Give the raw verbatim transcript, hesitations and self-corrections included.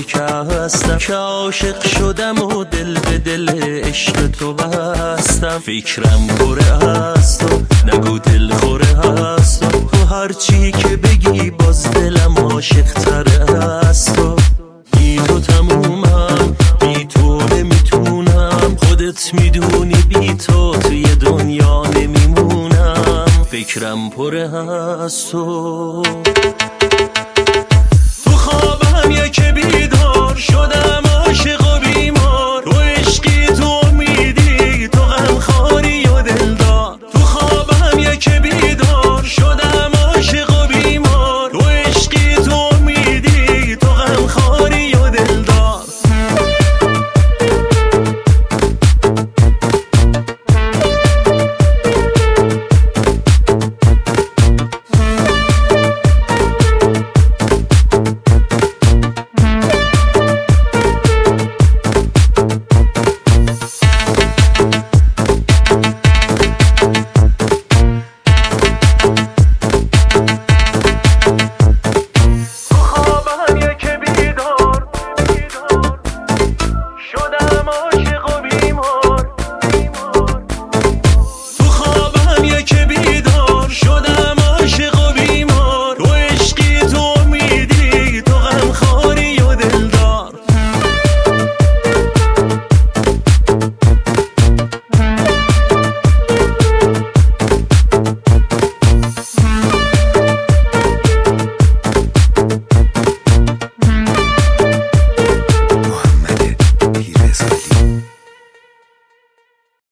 که هستم، که عاشق شدم و دل به دل عشق تو بستم. فکرم پره هست و نگو دل خوره هست و تو هرچی که بگی باز دلم عاشق تره هست و بی تو تمومم، بی تو نمیتونم، خودت میدونی بی تو توی دنیا نمیمونم. فکرم پره هست و